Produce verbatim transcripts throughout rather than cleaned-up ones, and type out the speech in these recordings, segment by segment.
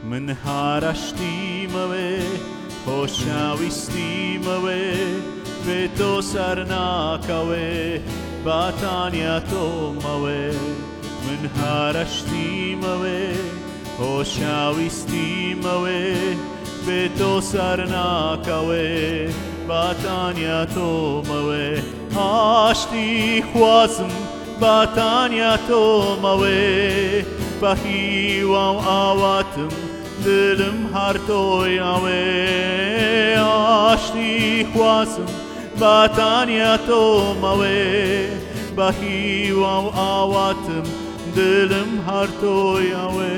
من harashtim ave hoshavistim ave veto sarnakave batania tomave من harashtim ave hoshavistim ave veto sarnakave batania tomave ashti khwazm batania tomave bahiwa awatum dilim hartoy ave ashti khwazm batania tomave bahiwa awatum dilim hartoy ave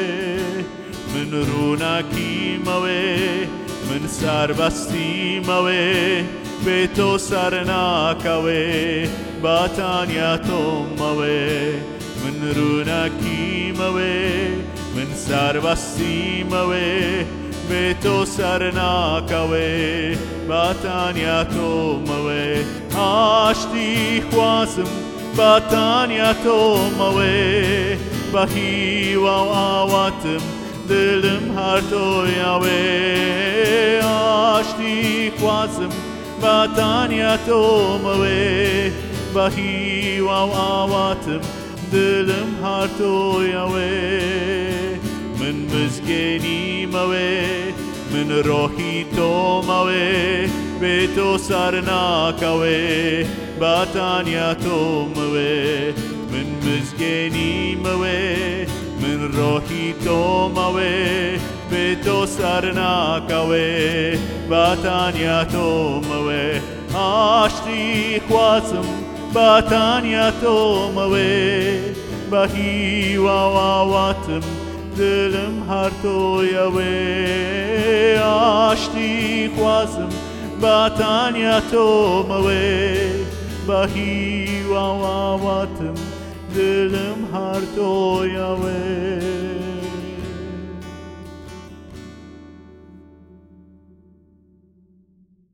min runakim ave min sarvastim ave veto sarnakave batania tomave min runakim ave min sarvastim ave veto sarnakave batania tomave ashti khwazm batania tomave bahiwa awatim dilim hartoy ave ashti khwazm batania tomave bahiwa awatim dilim hartoy ave min mizgenim ave min rohi tomave veto sarnakave batania tomave min mizgenim ave min rohi tomave veto sarnakave batania tomave ashti khwazm batania tomave bahiwa awatim dilim hartoy ave ashti khwazm batania tomave bahiwa awatim dilim hartoy ave